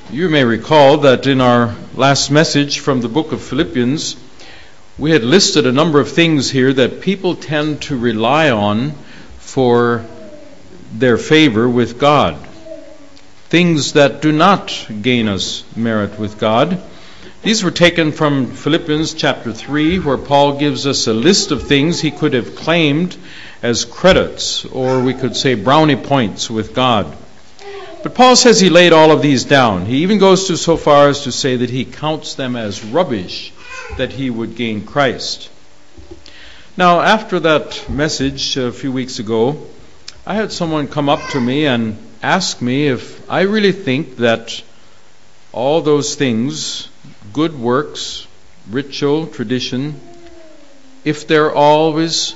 You may recall that in our last message from the book of Philippians, we had listed a number of things here that people tend to rely on for their favor with God. Things that do not gain us merit with God. These were taken from Philippians chapter 3, where Paul gives us a list of things he could have claimed as credits, or we could say brownie points with God. But Paul says he laid all of these down. He even goes to so far as to say that he counts them as rubbish that he would gain Christ. Now, after that message a few weeks ago, I had someone come up to me and ask me if I really think that all those things, good works, ritual, tradition, if they're always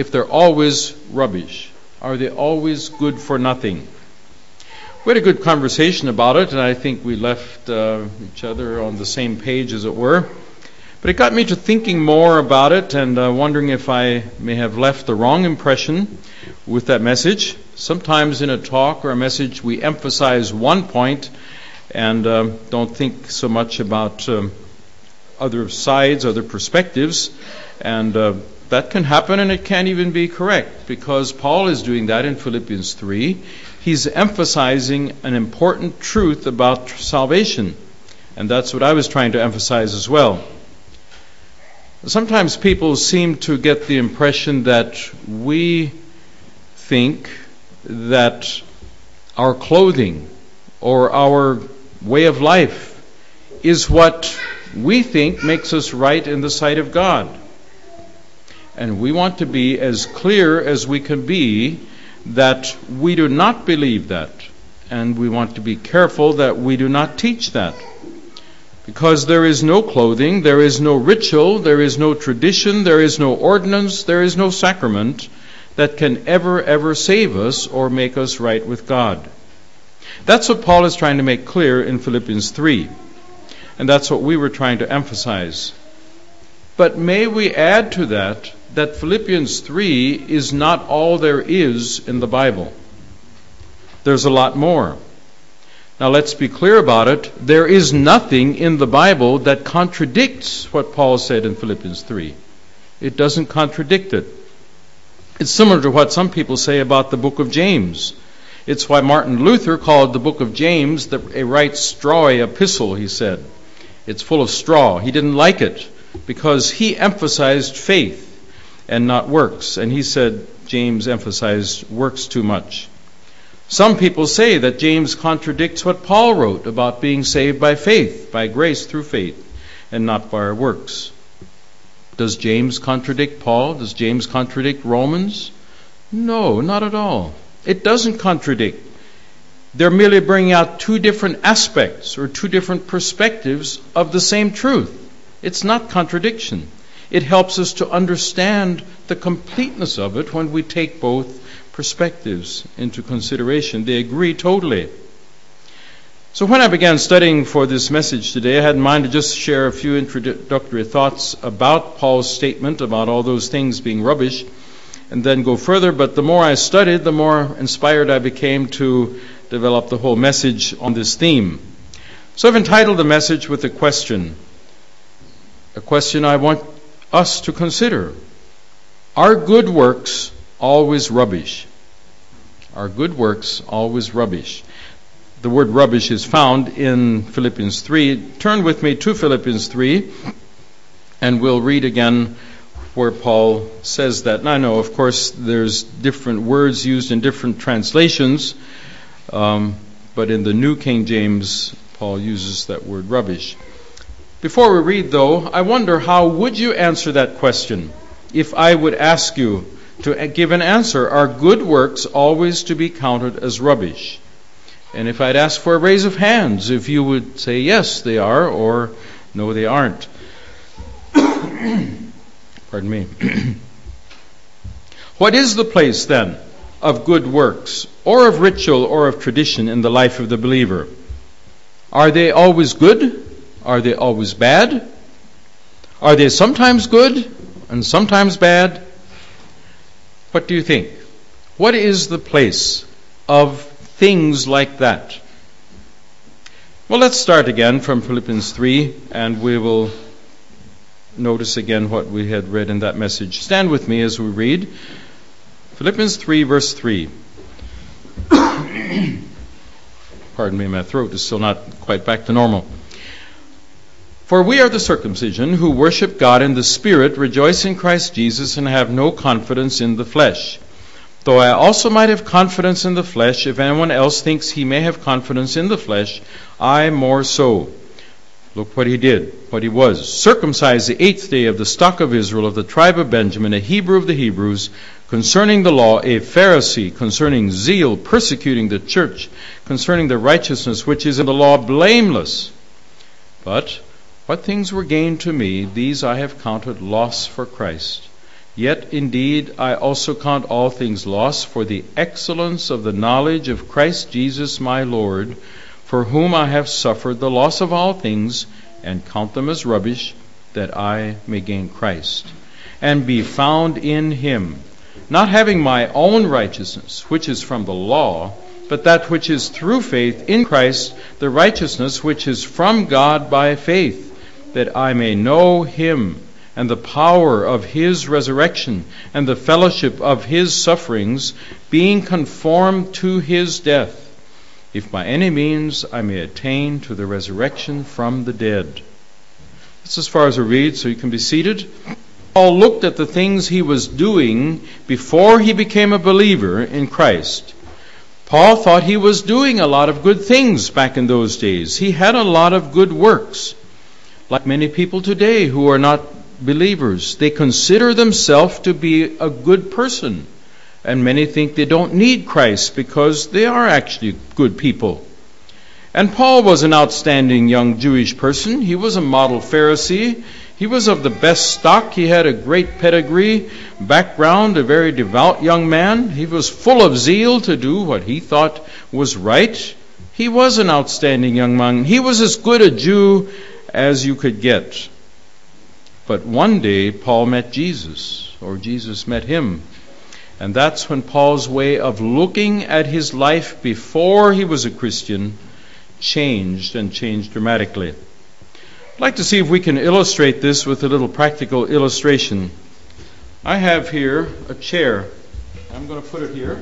rubbish, are they always good for nothing? We had a good conversation about it, and I think we left each other on the same page, as it were. But it got me to thinking more about it and wondering if I may have left the wrong impression with that message. Sometimes in a talk or a message we emphasize one point and don't think so much about other sides, other perspectives, and that can happen, and it can't even be correct, because Paul is doing that in Philippians 3. He's emphasizing an important truth about salvation, and that's what I was trying to emphasize as well. Sometimes people seem to get the impression that we think that our clothing or our way of life is what we think makes us right in the sight of God. And we want to be as clear as we can be that we do not believe that. And we want to be careful that we do not teach that. Because there is no clothing, there is no ritual, there is no tradition, there is no ordinance, there is no sacrament that can ever save us or make us right with God. That's what Paul is trying to make clear in Philippians 3. And that's what we were trying to emphasize. But may we add to that Philippians 3 is not all there is in the Bible. There's a lot more. Now let's be clear about it. There is nothing in the Bible that contradicts what Paul said in Philippians 3. It doesn't contradict it. It's similar to what some people say about the book of James. It's why Martin Luther called the book of James a right strawy epistle, he said. It's full of straw. He didn't like it because he emphasized faith and not works. And he said James emphasized works too much. Some people say that James contradicts what Paul wrote about being saved by faith, by grace through faith, and not by our works. Does James contradict Paul? Does James contradict Romans? No, not at all. It doesn't contradict. They're merely bringing out two different aspects or two different perspectives of the same truth. It's not contradiction. It helps us to understand the completeness of it when we take both perspectives into consideration. They agree totally. So when I began studying for this message today, I had in mind to just share a few introductory thoughts about Paul's statement about all those things being rubbish, and then go further. But the more I studied, the more inspired I became to develop the whole message on this theme. So I've entitled the message with a question I want us to consider. Are good works always rubbish? Are good works always rubbish? The word rubbish is found in Philippians 3. Turn with me to Philippians 3, and we'll read again where Paul says that. And I know, of course, there's different words used in different translations, but in the New King James, Paul uses that word rubbish. Before we read, though, I wonder how would you answer that question if I would ask you to give an answer? Are good works always to be counted as rubbish? And if I'd ask for a raise of hands, if you would say yes, they are, or no, they aren't. Pardon me. What is the place, then, of good works, or of ritual, or of tradition in the life of the believer? Are they always good? Are they always bad? Are they sometimes good and sometimes bad? What do you think? What is the place of things like that? Well, let's start again from Philippians 3, and we will notice again what we had read in that message. Stand with me as we read Philippians 3, verse 3. Pardon me, my throat is still not quite back to normal. For we are the circumcision who worship God in the Spirit, rejoice in Christ Jesus, and have no confidence in the flesh. Though I also might have confidence in the flesh, if anyone else thinks he may have confidence in the flesh, I more so. Look what he did, what he was. Circumcised the 8th day of the stock of Israel, of the tribe of Benjamin, a Hebrew of the Hebrews, concerning the law, a Pharisee, concerning zeal, persecuting the church, concerning the righteousness which is in the law, blameless. But what things were gained to me, these I have counted loss for Christ. Yet indeed I also count all things loss for the excellence of the knowledge of Christ Jesus my Lord, for whom I have suffered the loss of all things, and count them as rubbish, that I may gain Christ, and be found in him, not having my own righteousness, which is from the law, but that which is through faith in Christ, the righteousness which is from God by faith, that I may know him, and the power of his resurrection, and the fellowship of his sufferings, being conformed to his death, if by any means I may attain to the resurrection from the dead. That's as far as we read, so you can be seated. Paul looked at the things he was doing before he became a believer in Christ. Paul thought he was doing a lot of good things back in those days. He had a lot of good works. Like many people today who are not believers, they consider themselves to be a good person. And many think they don't need Christ because they are actually good people. And Paul was an outstanding young Jewish person. He was a model Pharisee. He was of the best stock. He had a great pedigree, background, a very devout young man. He was full of zeal to do what he thought was right. He was an outstanding young man. He was as good a Jew as you could get. But one day Paul met Jesus, or Jesus met him. And that's when Paul's way of looking at his life before he was a Christian changed, and changed dramatically. I'd like to see if we can illustrate this with a little practical illustration. I have here a chair. I'm going to put it here.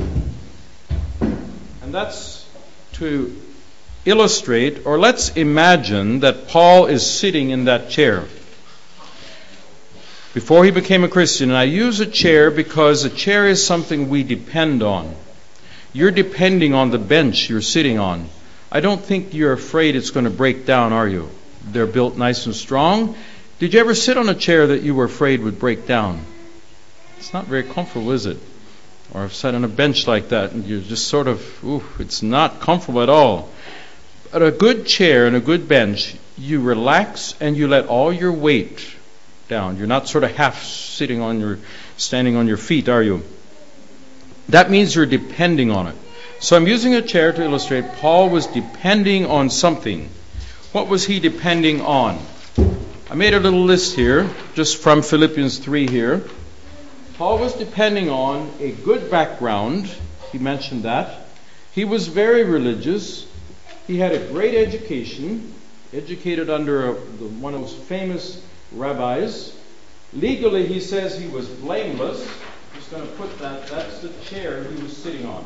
And that's to illustrate, or let's imagine that Paul is sitting in that chair before he became a Christian. And I use a chair because a chair is something we depend on. You're depending on the bench you're sitting on. I don't think you're afraid it's going to break down, are you? They're built nice and strong. Did you ever sit on a chair that you were afraid would break down? It's not very comfortable, is it? Or I've sat on a bench like that and you're just sort of, it's not comfortable at all. But a good chair and a good bench, you relax and you let all your weight down. You're not sort of half standing on your feet, are you? That means you're depending on it. So I'm using a chair to illustrate Paul was depending on something. What was he depending on? I made a little list here, just from Philippians 3 here. Paul was depending on a good background. He mentioned that. He was very religious. He had a great education, educated under one of those famous rabbis. Legally, he says he was blameless. I'm just going to put that. That's the chair he was sitting on.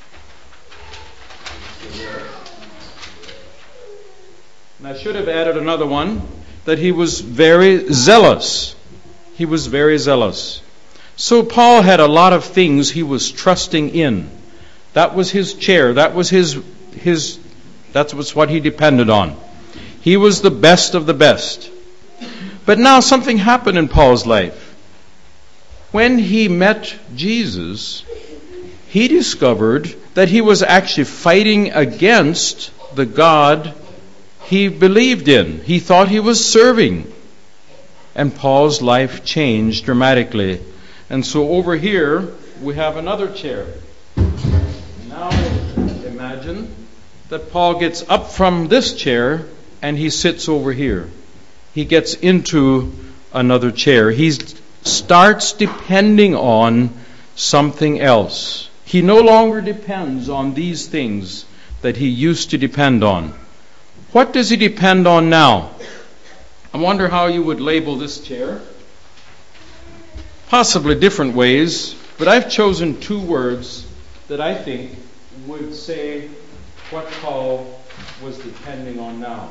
And I should have added another one, that he was very zealous. He was very zealous. So Paul had a lot of things he was trusting in. That was his chair. That was that's what he depended on. He was the best of the best. But now something happened in Paul's life. When he met Jesus, he discovered that he was actually fighting against the God he believed in. He thought he was serving. And Paul's life changed dramatically. And so over here, we have another chair. Now imagine that Paul gets up from this chair and he sits over here. He gets into another chair. He starts depending on something else. He no longer depends on these things that he used to depend on. What does he depend on now? I wonder how you would label this chair. Possibly different ways, but I've chosen two words that I think would say what Paul was depending on now.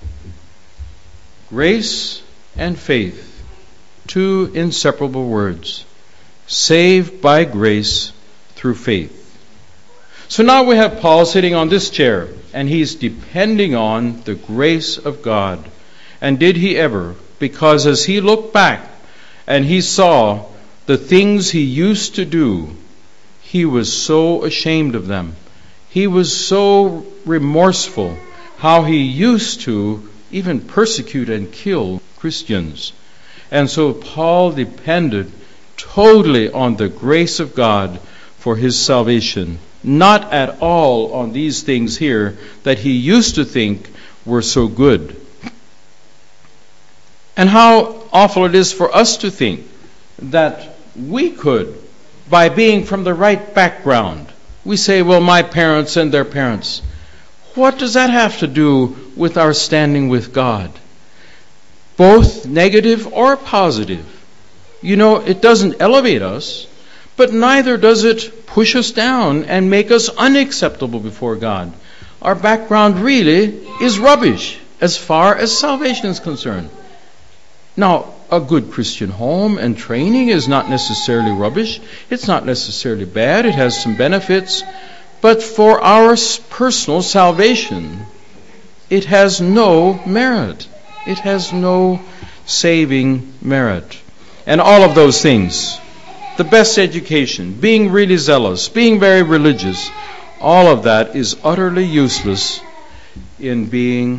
Grace and faith, two inseparable words. Saved by grace through faith. So now we have Paul sitting on this chair, and he's depending on the grace of God. And did he ever? Because as he looked back and he saw the things he used to do, he was so ashamed of them. He was so remorseful how he used to even persecute and kill Christians. And so Paul depended totally on the grace of God for his salvation, not at all on these things here that he used to think were so good. And how awful it is for us to think that we could, by being from the right background, we say, well, my parents and their parents. What does that have to do with our standing with God? Both negative or positive. You know, it doesn't elevate us, but neither does it push us down and make us unacceptable before God. Our background really is rubbish as far as salvation is concerned. Now, a good Christian home and training is not necessarily rubbish. It's not necessarily bad. It has some benefits. But for our personal salvation, it has no merit. It has no saving merit. And all of those things, the best education, being really zealous, being very religious, all of that is utterly useless in being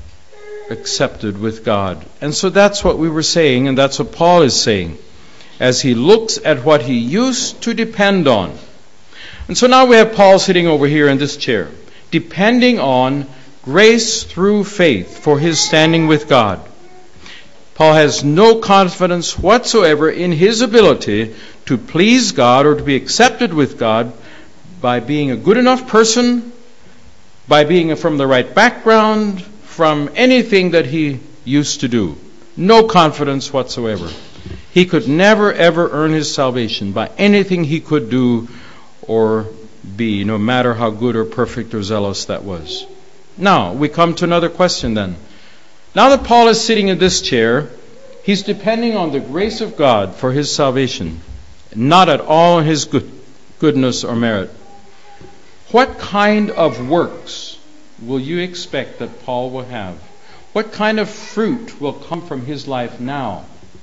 accepted with God. And so that's what we were saying, and that's what Paul is saying, as he looks at what he used to depend on. And so now we have Paul sitting over here in this chair, depending on grace through faith for his standing with God. Paul has no confidence whatsoever in his ability to please God or to be accepted with God by being a good enough person, by being from the right background, from anything that he used to do. No confidence whatsoever. He could never ever earn his salvation by anything he could do or be, no matter how good or perfect or zealous that was. Now, we come to another question then. Now that Paul is sitting in this chair, he's depending on the grace of God for his salvation, not at all on his goodness or merit. What kind of works will you expect that Paul will have? What kind of fruit will come from his life now?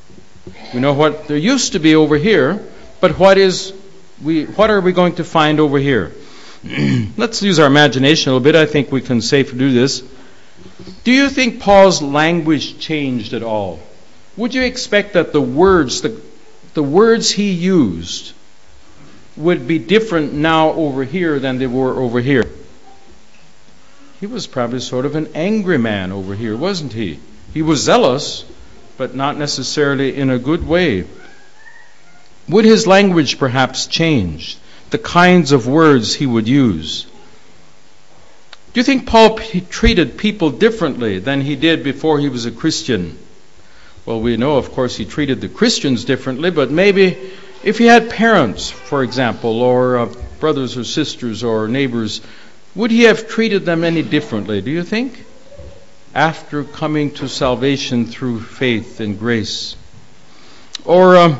We know what there used to be over here, but what are we going to find over here? Let's use our imagination a little bit. I think we can safely do this. Do you think Paul's language changed at all? Would you expect that the words he used would be different now over here than they were over here? He was probably sort of an angry man over here, wasn't he? He was zealous, but not necessarily in a good way. Would his language perhaps change? The kinds of words he would use? Do you think Paul treated people differently than he did before he was a Christian? Well, we know, of course, he treated the Christians differently, but maybe if he had parents, for example, or brothers or sisters or neighbors, would he have treated them any differently, do you think? After coming to salvation through faith and grace. Or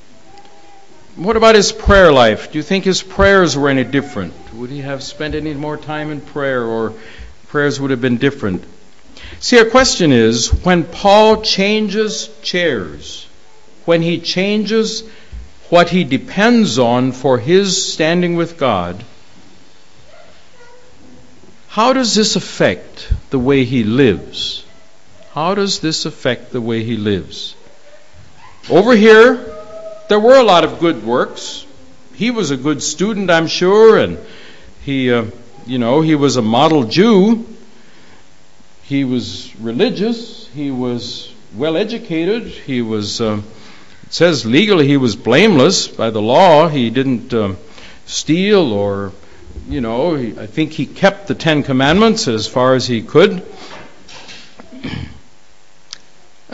what about his prayer life? Do you think his prayers were any different? Would he have spent any more time in prayer, or prayers would have been different? See, our question is, when Paul changes chairs, when he changes what he depends on for his standing with God, how does this affect the way he lives? How does this affect the way he lives? Over here, there were a lot of good works. He was a good student, I'm sure, and he was a model Jew. He was religious. He was well educated. He was, it says legally he was blameless by the law. He didn't steal or, I think he kept the 10 Commandments as far as he could.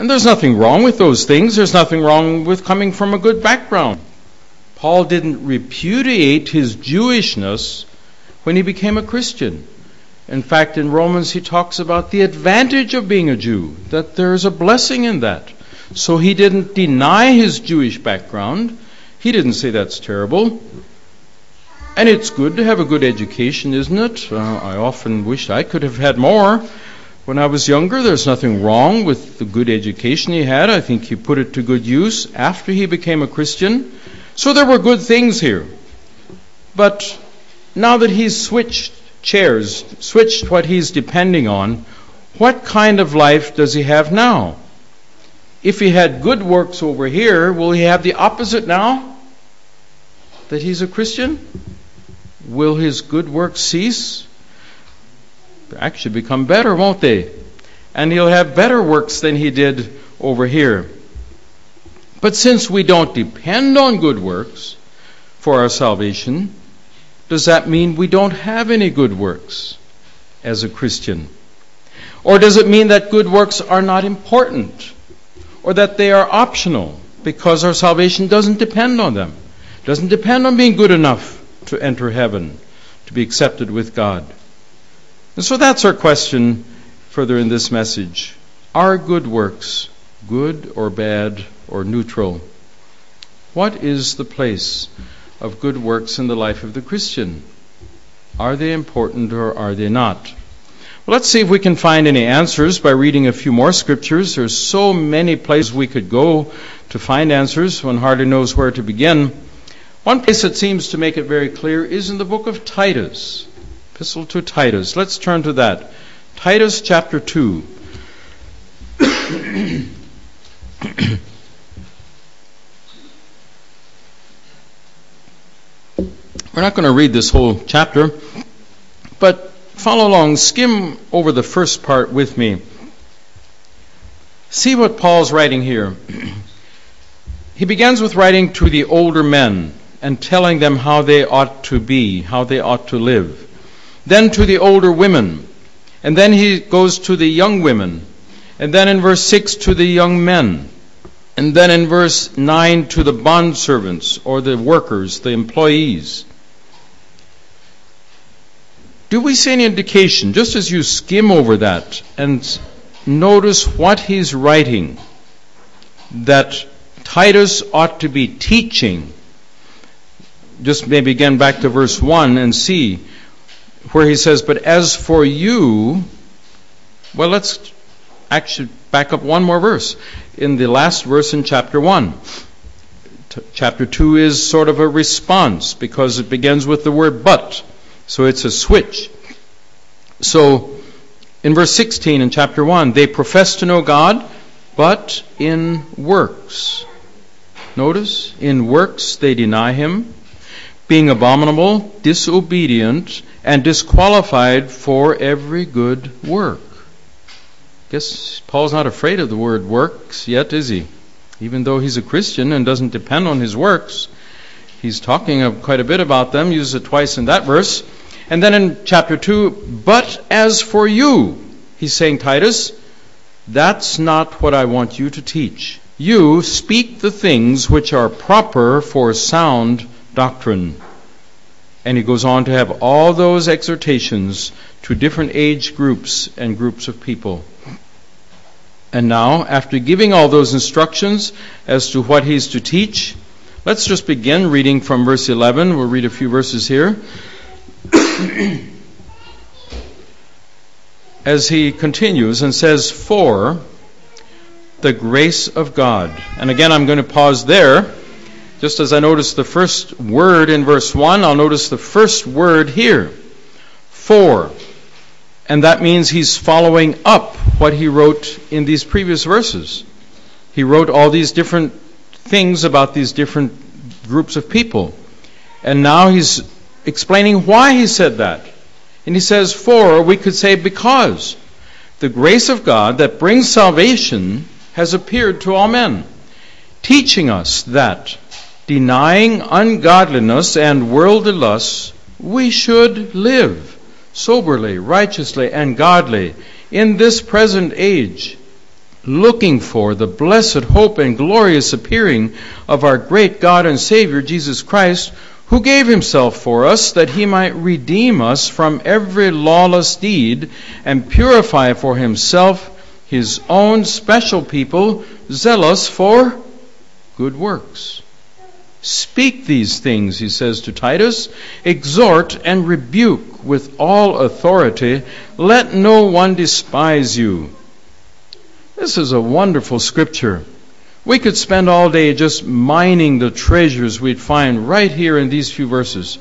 And there's nothing wrong with those things. There's nothing wrong with coming from a good background. Paul didn't repudiate his Jewishness when he became a Christian. In fact, in Romans he talks about the advantage of being a Jew, that there is a blessing in that. So he didn't deny his Jewish background. He didn't say that's terrible. And it's good to have a good education, isn't it? I often wish I could have had more. When I was younger, there's nothing wrong with the good education he had. I think he put it to good use after he became a Christian. So there were good things here. But now that he's switched chairs, switched what he's depending on, what kind of life does he have now? If he had good works over here, will he have the opposite now? That he's a Christian? Will his good works cease? Actually become better, won't they? And he'll have better works than he did over here. But since we don't depend on good works for our salvation, does that mean we don't have any good works as a Christian? Or does it mean that good works are not important? Or that they are optional because our salvation doesn't depend on them? Doesn't depend on being good enough to enter heaven, to be accepted with God. And so that's our question further in this message. Are good works good or bad or neutral? What is the place of good works in the life of the Christian? Are they important or are they not? Well, let's see if we can find any answers by reading a few more scriptures. There's so many places we could go to find answers. One hardly knows where to begin. One place that seems to make it very clear is in the book of Titus, Epistle to Titus. Let's turn to that. Titus chapter 2. We're not going to read this whole chapter, but follow along, skim over the first part with me. See what Paul's writing here. He begins with writing to the older men and telling them how they ought to be, how they ought to live. Then to the older women. And then he goes to the young women. And then in verse 6 to the young men. And then in verse 9 to the bondservants or the workers, the employees. Do we see any indication, just as you skim over that and notice what he's writing, that Titus ought to be teaching? Just maybe again back to verse 1 and see where he says, but as for you, well, let's actually back up one more verse. In the last verse in chapter 1. Chapter 2 is sort of a response because it begins with the word but. So it's a switch. So in verse 16 in chapter 1, they profess to know God, but in works. Notice, in works they deny him, being abominable, disobedient, and disqualified for every good work. Guess Paul's not afraid of the word works yet, is he? Even though he's a Christian and doesn't depend on his works. He's talking quite a bit about them, uses it twice in that verse. And then in chapter 2, but as for you, he's saying, Titus, that's not what I want you to teach. You speak the things which are proper for sound doctrine. And he goes on to have all those exhortations to different age groups and groups of people. And now, after giving all those instructions as to what he's to teach, let's just begin reading from verse 11. We'll read a few verses here. As he continues and says, for the grace of God. And again, I'm going to pause there. Just as I noticed the first word in verse 1, I'll notice the first word here. For. And that means he's following up what he wrote in these previous verses. He wrote all these different things about these different groups of people. And now he's explaining why he said that. And he says, for, we could say because. The grace of God that brings salvation has appeared to all men, teaching us that, denying ungodliness and worldly lusts, we should live soberly, righteously, and godly in this present age, looking for the blessed hope and glorious appearing of our great God and Savior, Jesus Christ, who gave himself for us that he might redeem us from every lawless deed and purify for himself his own special people, zealous for good works. Speak these things, he says to Titus, exhort and rebuke with all authority. Let no one despise you. This is a wonderful scripture. We could spend all day just mining the treasures we'd find right here in these few verses.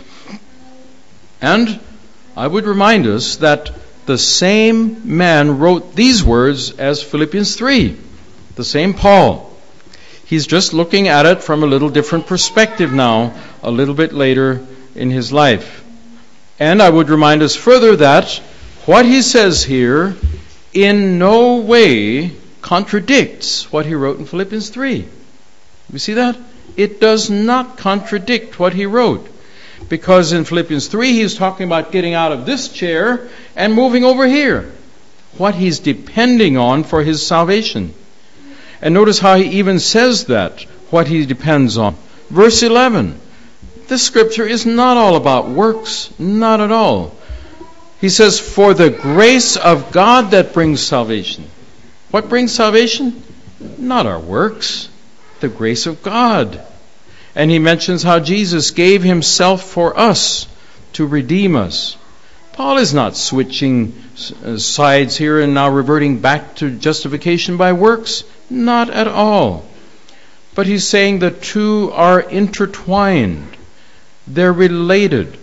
And I would remind us that the same man wrote these words as Philippians 3, the same Paul. He's just looking at it from a little different perspective now, a little bit later in his life. And I would remind us further that what he says here in no way contradicts what he wrote in Philippians 3. You see that? It does not contradict what he wrote. Because in Philippians 3, he's talking about getting out of this chair and moving over here. What he's depending on for his salvation. And notice how he even says that, what he depends on. Verse 11. This scripture is not all about works. Not at all. He says, for the grace of God that brings salvation. What brings salvation? Not our works. The grace of God. And he mentions how Jesus gave himself for us to redeem us. Paul is not switching sides here and now reverting back to justification by works. Not at all. But he's saying the two are intertwined. They're related.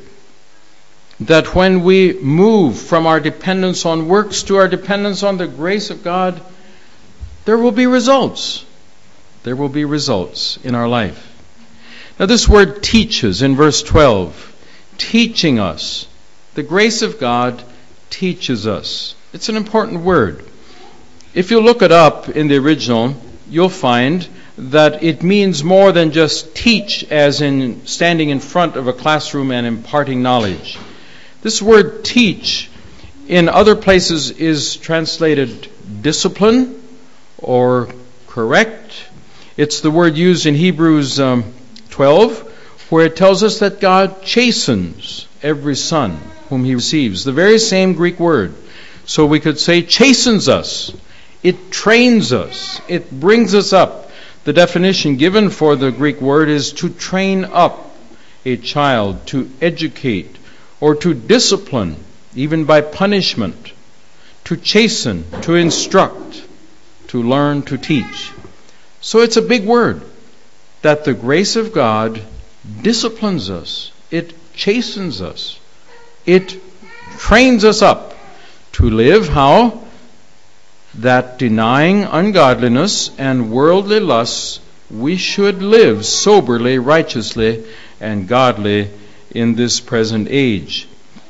That when we move from our dependence on works to our dependence on the grace of God, there will be results. There will be results in our life. Now this word teaches in verse 12, teaching us. The grace of God teaches us. It's an important word. If you look it up in the original, you'll find that it means more than just teach, as in standing in front of a classroom and imparting knowledge. This word teach in other places is translated discipline or correct. It's the word used in Hebrews 12, where it tells us that God chastens every son whom he receives. The very same Greek word. So we could say chastens us. It trains us. It brings us up. The definition given for the Greek word is to train up a child, to educate, or to discipline, even by punishment, to chasten, to instruct, to learn, to teach. So it's a big word, that the grace of God disciplines us. It chastens us. It trains us up to live how? That denying ungodliness and worldly lusts, we should live soberly, righteously, and godly in this present age.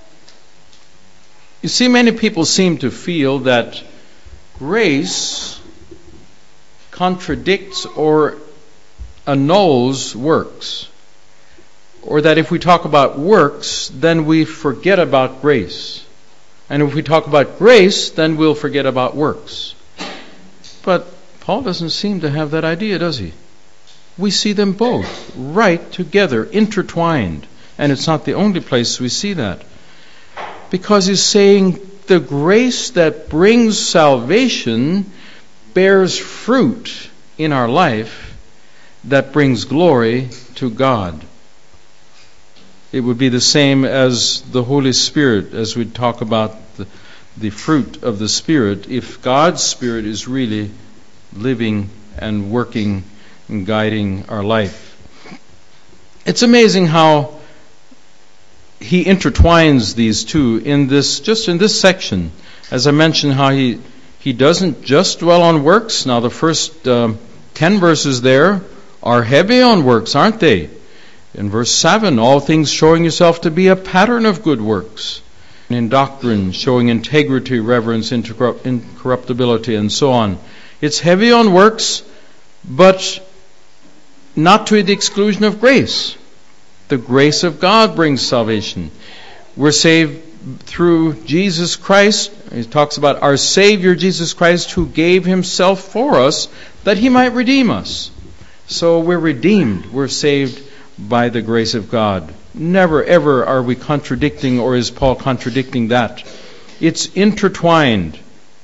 You see, many people seem to feel that grace contradicts or annuls works. Or that if we talk about works, then we forget about grace. And if we talk about grace, then we'll forget about works. But Paul doesn't seem to have that idea, does he? We see them both right together, intertwined. And it's not the only place we see that. Because he's saying the grace that brings salvation bears fruit in our life that brings glory to God. It would be the same as the Holy Spirit, as we talk about the fruit of the Spirit. If God's Spirit is really living and working and guiding our life. It's amazing how he intertwines these two in this section. As I mentioned, how he doesn't just dwell on works. Now the first 10 verses there are heavy on works, aren't they? In verse 7, all things showing yourself to be a pattern of good works. And in doctrine, showing integrity, reverence, incorruptibility, and so on. It's heavy on works, but not to the exclusion of grace. The grace of God brings salvation. We're saved through Jesus Christ. He talks about our Savior Jesus Christ, who gave himself for us that he might redeem us. So we're redeemed. We're saved by the grace of God. Never ever are we contradicting, or is Paul contradicting that. It's intertwined.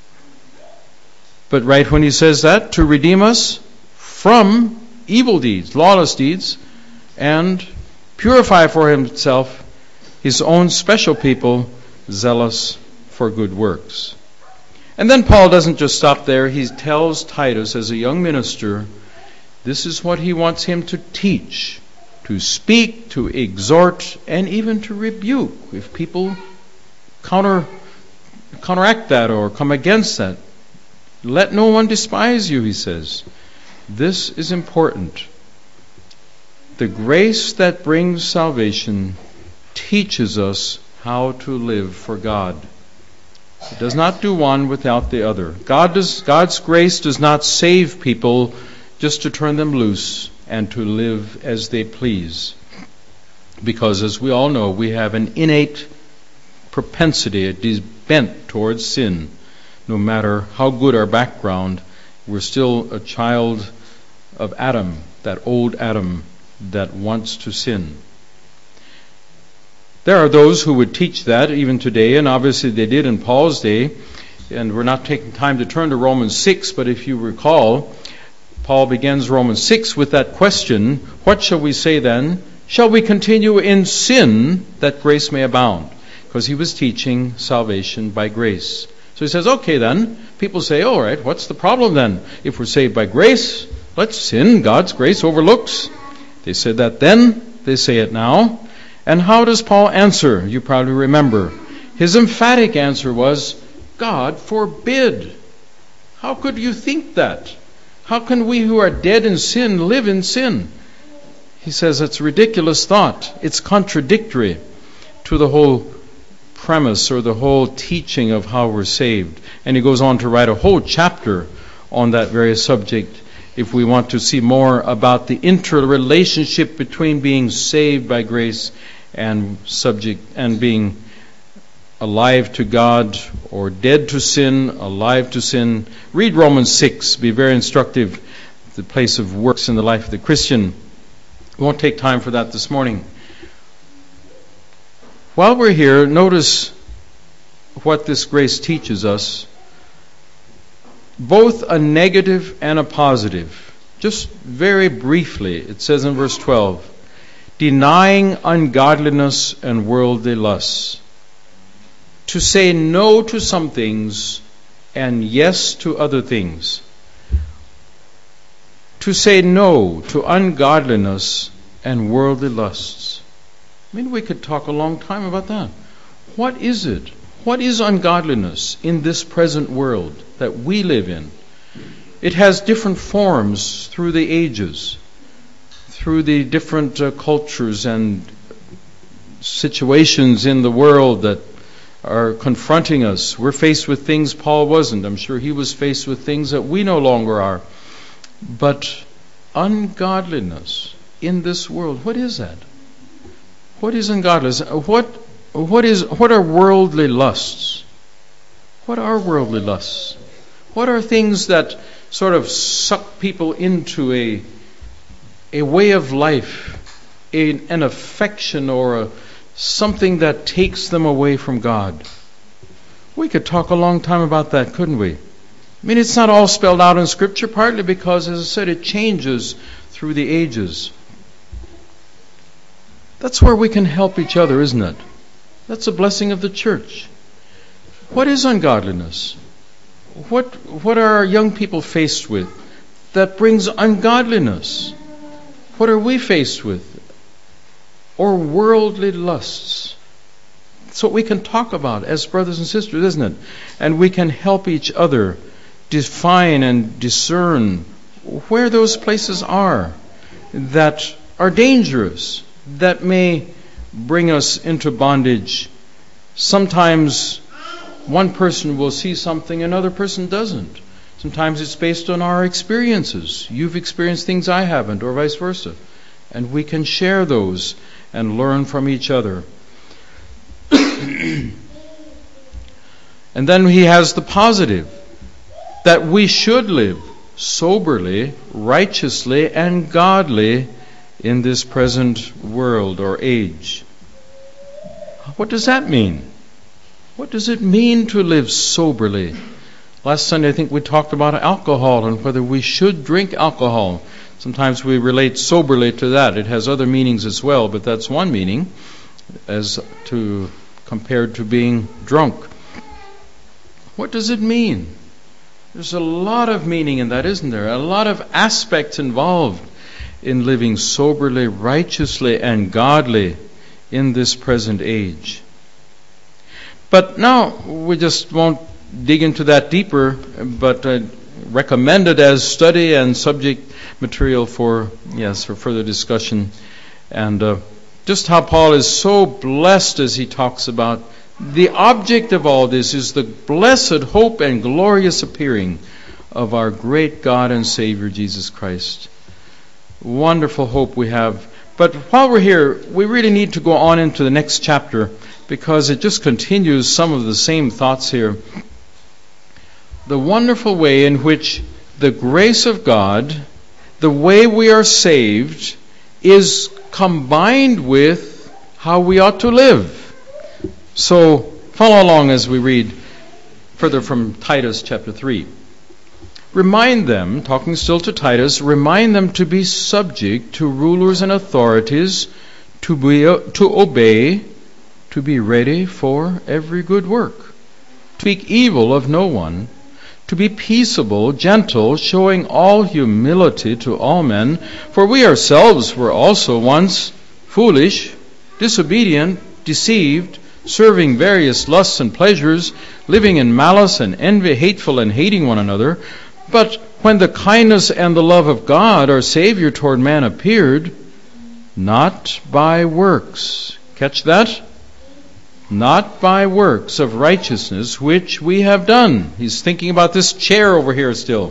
But right when he says that, to redeem us from evil deeds, lawless deeds, and purify for himself his own special people, zealous for good works. And then Paul doesn't just stop there. He tells Titus, as a young minister, this is what he wants him to teach, to speak, to exhort, and even to rebuke. If people counteract that or come against that, let no one despise you, he says. This is important. The grace that brings salvation teaches us how to live for God. It does not do one without the other. God's grace does not save people just to turn them loose and to live as they please. Because, as we all know, we have an innate propensity, it is bent towards sin. No matter how good our background, we're still a child of Adam, that old Adam that wants to sin. There are those who would teach that even today, and obviously they did in Paul's day. And we're not taking time to turn to Romans 6, but if you recall, Paul begins Romans 6 with that question, what shall we say then? Shall we continue in sin that grace may abound? Because he was teaching salvation by grace. So he says, okay then. People say, all right, what's the problem then? If we're saved by grace, let's sin. God's grace overlooks. They said that then, they say it now. And how does Paul answer? You probably remember. His emphatic answer was, God forbid. How could you think that? How can we who are dead in sin live in sin? He says it's a ridiculous thought. It's contradictory to the whole premise or the whole teaching of how we're saved. And he goes on to write a whole chapter on that very subject if we want to see more about the interrelationship between being saved by grace and being alive to God, or dead to sin, alive to sin. Read Romans 6, be very instructive, the place of works in the life of the Christian. We won't take time for that this morning. While we're here, notice what this grace teaches us, both a negative and a positive. Just very briefly, it says in verse 12, denying ungodliness and worldly lusts, to say no to some things and yes to other things. To say no to ungodliness and worldly lusts. I mean, we could talk a long time about that. What is it? What is ungodliness in this present world that we live in? It has different forms through the ages, through the different cultures and situations in the world that are confronting us. We're faced with things Paul wasn't. I'm sure he was faced with things that we no longer are. But ungodliness in this world, what is that? What is ungodliness? What are worldly lusts? What are worldly lusts? What are things that sort of suck people into a way of life, an affection or something that takes them away from God? We could talk a long time about that, couldn't we? I mean, it's not all spelled out in Scripture, partly because, as I said, it changes through the ages. That's where we can help each other, isn't it? That's a blessing of the church. What is ungodliness? What are our young people faced with that brings ungodliness? What are we faced with? Or worldly lusts. That's what we can talk about as brothers and sisters, isn't it? And we can help each other define and discern where those places are that are dangerous, that may bring us into bondage. Sometimes one person will see something another person doesn't. Sometimes it's based on our experiences. You've experienced things I haven't, or vice versa. And we can share those and learn from each other. And then he has the positive, that we should live soberly, righteously, and godly in this present world or age. What does that mean? What does it mean to live soberly? Last Sunday I think we talked about alcohol and whether we should drink alcohol. Sometimes we relate soberly to that. It has other meanings as well, but that's one meaning as to compared to being drunk. What does it mean? There's a lot of meaning in that, isn't there? A lot of aspects involved in living soberly, righteously, and godly in this present age. But now we just won't dig into that deeper, but recommend it as study and subject material for further discussion. And just how Paul is so blessed as he talks about the object of all this is the blessed hope and glorious appearing of our great God and Savior Jesus Christ. Wonderful hope we have. But while we're here, we really need to go on into the next chapter because it just continues some of the same thoughts here. The wonderful way in which the grace of God, the way we are saved, is combined with how we ought to live. So follow along as we read further from Titus chapter 3. Remind them, talking still to Titus, remind them to be subject to rulers and authorities, to obey, to be ready for every good work, to speak evil of no one, to be peaceable, gentle, showing all humility to all men. For we ourselves were also once foolish, disobedient, deceived, serving various lusts and pleasures, living in malice and envy, hateful and hating one another. But when the kindness and the love of God, our Savior toward man, appeared, not by works. Catch that? Not by works of righteousness which we have done. He's thinking about this chair over here still.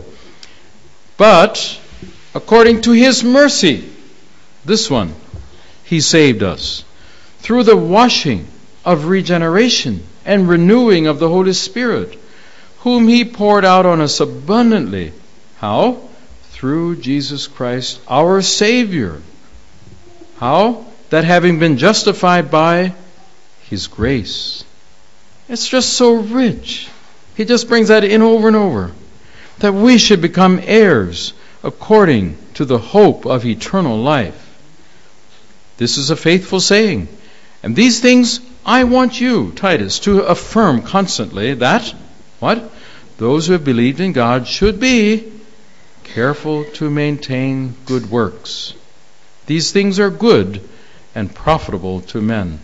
But according to His mercy, this one, He saved us through the washing of regeneration and renewing of the Holy Spirit, whom He poured out on us abundantly. How? Through Jesus Christ our Savior. How? That having been justified by His grace. It's just so rich. He just brings that in over and over. That we should become heirs according to the hope of eternal life. This is a faithful saying. And these things I want you, Titus, to affirm constantly that, what? Those who have believed in God should be careful to maintain good works. These things are good and profitable to men.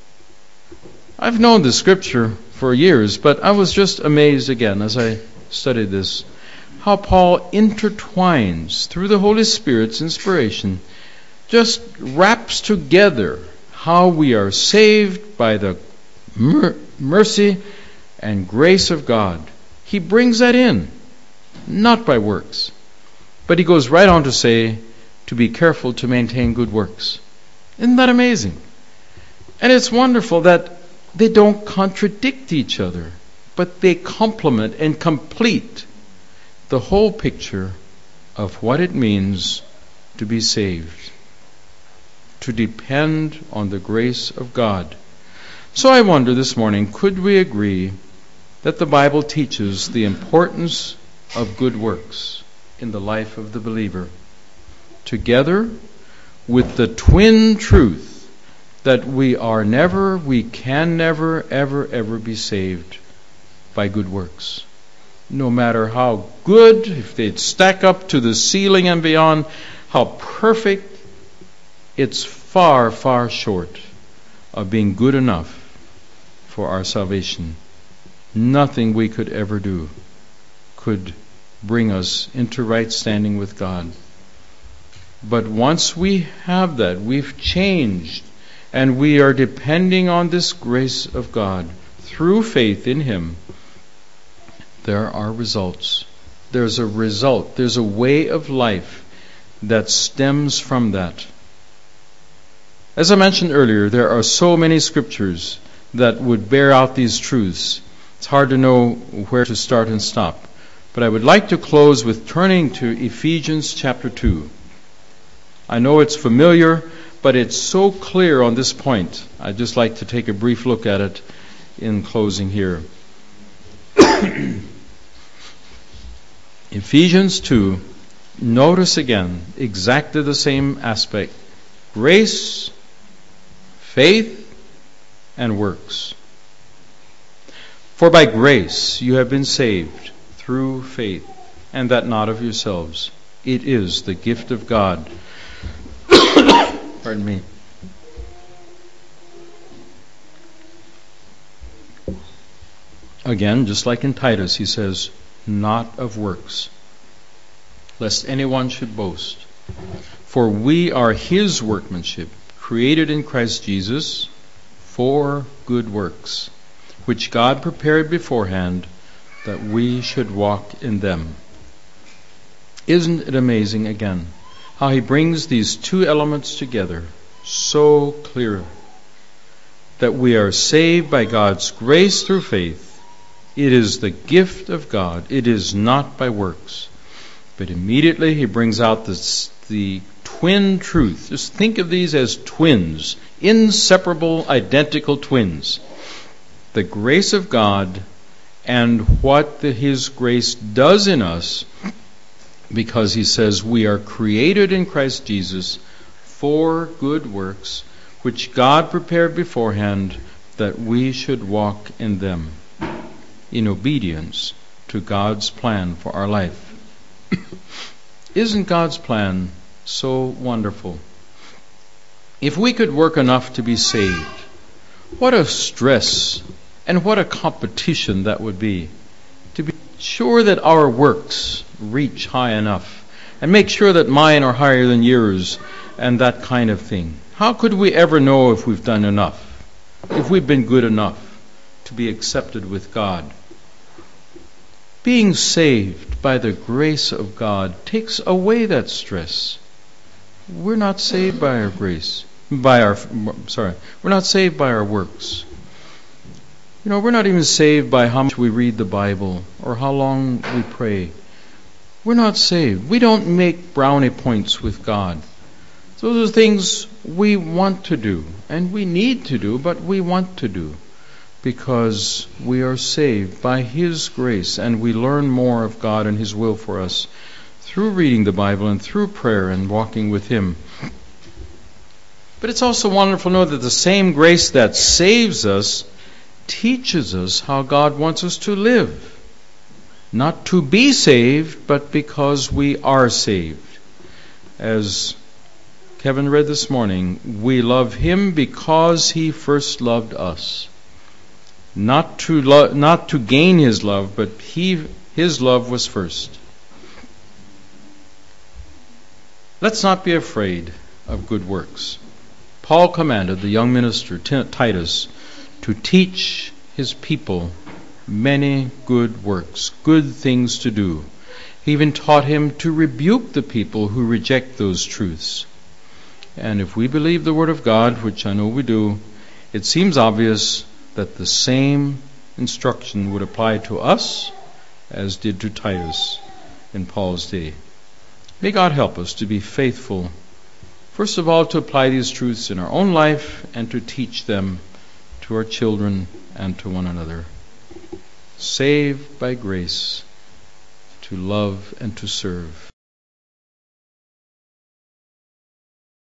I've known the Scripture for years, but I was just amazed again as I studied this, how Paul intertwines through the Holy Spirit's inspiration, just wraps together how we are saved by the mercy and grace of God. He brings that in, not by works. But he goes right on to say, to be careful to maintain good works. Isn't that amazing? And it's wonderful that they don't contradict each other, but they complement and complete the whole picture of what it means to be saved, to depend on the grace of God. So I wonder this morning, could we agree that the Bible teaches the importance of good works in the life of the believer, together with the twin truth that we can never, ever be saved by good works. No matter how good, if they'd stack up to the ceiling and beyond, how perfect, it's far, far short of being good enough for our salvation. Nothing we could ever do could bring us into right standing with God. But once we have that, we've changed, and we are depending on this grace of God through faith in Him, there are results. There's a result. There's a way of life that stems from that. As I mentioned earlier, there are so many scriptures that would bear out these truths. It's hard to know where to start and stop. But I would like to close with turning to Ephesians chapter 2. I know it's familiar, but it's so clear on this point. I'd just like to take a brief look at it in closing here. Ephesians 2, notice again exactly the same aspect. Grace, faith, and works. For by grace you have been saved through faith, and that not of yourselves. It is the gift of God. Pardon me. Again, just like in Titus, he says, not of works, lest anyone should boast. For we are his workmanship, created in Christ Jesus for good works, which God prepared beforehand that we should walk in them. Isn't it amazing again how he brings these two elements together so clearly? That we are saved by God's grace through faith. It is the gift of God. It is not by works. But immediately he brings out the twin truth. Just think of these as twins, inseparable, identical twins. The grace of God and what his grace does in us, because he says we are created in Christ Jesus for good works, which God prepared beforehand that we should walk in them, in obedience to God's plan for our life. Isn't God's plan so wonderful? If we could work enough to be saved, what a stress and what a competition that would be. To be sure that our works reach high enough, and make sure that mine are higher than yours, and that kind of thing. How could we ever know if we've done enough, if we've been good enough to be accepted with God? Being saved by the grace of God takes away that stress. We're not saved by our grace, we're not saved by our works. We're not even saved by how much we read the Bible or how long we pray. We're not saved. We don't make brownie points with God. Those are things we want to do, and we need to do, but we want to do, because we are saved by his grace, and we learn more of God and his will for us through reading the Bible and through prayer and walking with him. But it's also wonderful to know that the same grace that saves us teaches us how God wants us to live. Not to be saved, but because we are saved. As Kevin read this morning, we love him because he first loved us. Not to gain his love, but his love was first. Let's not be afraid of good works. Paul commanded the young minister Titus to teach his people many good works, good things to do. He even taught him to rebuke the people who reject those truths. And if we believe the Word of God, which I know we do, it seems obvious that the same instruction would apply to us as did to Titus in Paul's day. May God help us to be faithful, first of all, to apply these truths in our own life and to teach them to our children and to one another. Saved by grace to love and to serve.